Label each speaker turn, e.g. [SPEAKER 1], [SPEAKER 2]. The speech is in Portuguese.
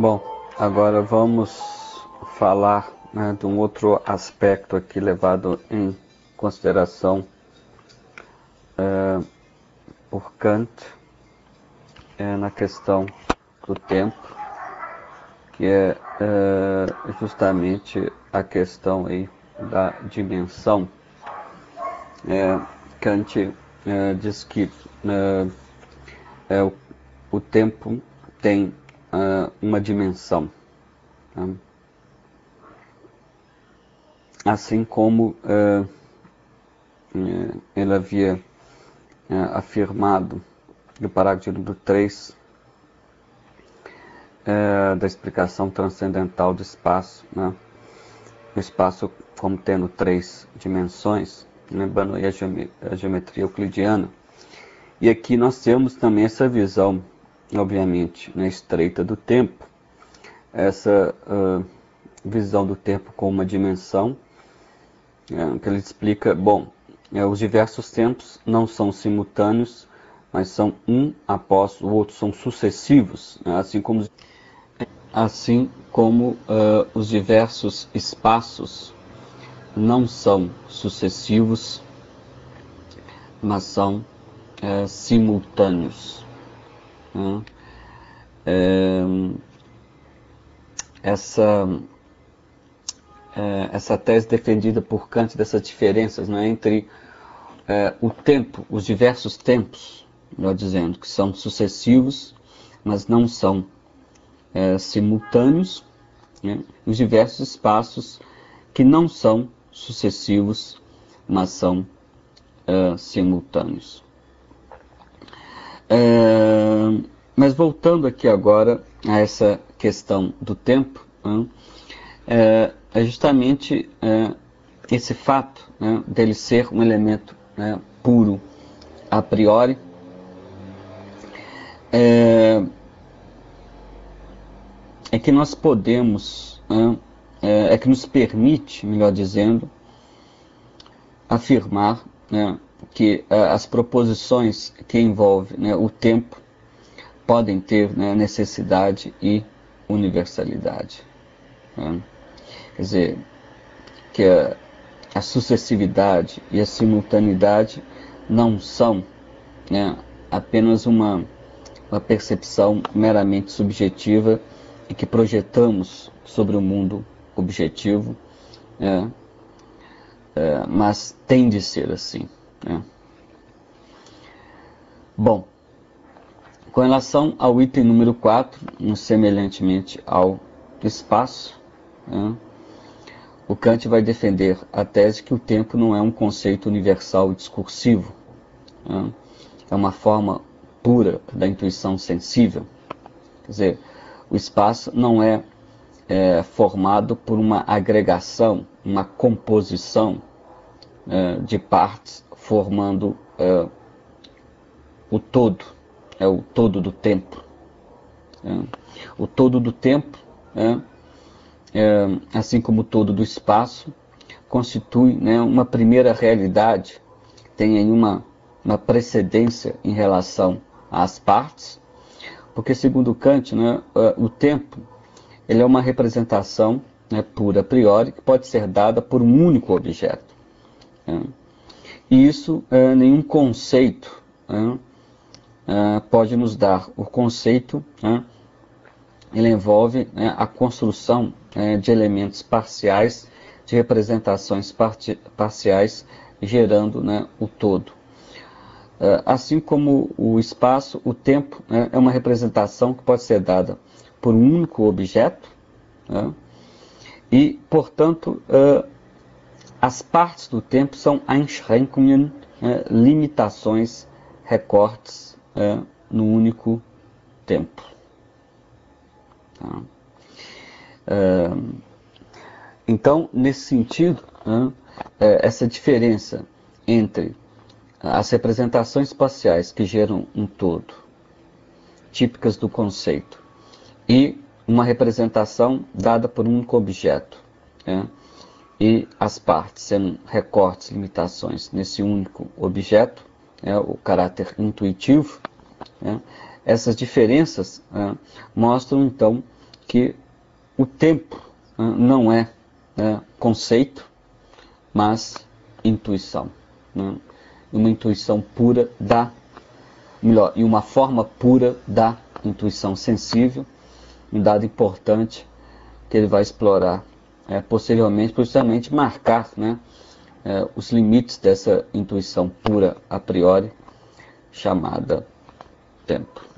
[SPEAKER 1] Bom, agora vamos falar, de um outro aspecto aqui levado em consideração por Kant na questão do tempo, que é justamente a questão aí da dimensão. Kant diz que o tempo tem uma dimensão, tá? Assim como ele havia afirmado no parágrafo número 3 da explicação transcendental do espaço, né? O espaço como tendo 3 dimensões, lembrando aí a geometria euclidiana. E aqui nós temos também essa visão, obviamente, estreita do tempo, essa visão do tempo como uma dimensão, que ele explica, os diversos tempos não são simultâneos, mas são um após o outro, são sucessivos, né? Assim como os diversos espaços não são sucessivos, mas são simultâneos, né? Essa tese defendida por Kant dessas diferenças, né, entre o tempo, os diversos tempos, melhor dizendo, que são sucessivos, mas não são simultâneos, né, os diversos espaços que não são sucessivos, mas são simultâneos. Mas voltando aqui agora a essa questão do tempo, né, é justamente esse fato, né, dele ser um elemento, né, puro a priori, é que nós podemos, é que nos permite, melhor dizendo, afirmar, né, que as proposições que envolvem, né, o tempo podem ter, né, necessidade e universalidade, né? Quer dizer, que a sucessividade e a simultaneidade não são, né, apenas uma percepção meramente subjetiva e que projetamos sobre o mundo objetivo, mas tem de ser assim, né? Bom, com relação ao item número 4, semelhantemente ao espaço, né, o Kant vai defender a tese que o tempo não é um conceito universal e discursivo, né? É uma forma pura da intuição sensível. Quer dizer, o espaço não é formado por uma agregação, uma composição de partes formando o todo, é o todo do tempo. O todo do tempo, assim como o todo do espaço, constitui, né, uma primeira realidade, tem aí uma precedência em relação às partes, porque segundo Kant, né, o tempo ele é uma representação, né, pura a priori, que pode ser dada por um único objeto. E isso nenhum conceito pode nos dar. O conceito, ele envolve, né, a construção de elementos parciais, de representações parciais, gerando, né, o todo. Assim como o espaço, o tempo, né, é uma representação que pode ser dada por um único objeto, né, e, portanto, as partes do tempo são Einschränkungen, limitações, recortes no único tempo. Tá? Então, nesse sentido, essa diferença entre as representações espaciais que geram um todo, típicas do conceito, e uma representação dada por um único objeto, e as partes sendo recortes, limitações nesse único objeto, o caráter intuitivo, essas diferenças mostram então que o tempo não é conceito, mas intuição. Uma intuição pura e uma forma pura da intuição sensível, um dado importante que ele vai explorar posteriormente, para justamente marcar os limites dessa intuição pura a priori, chamada tempo.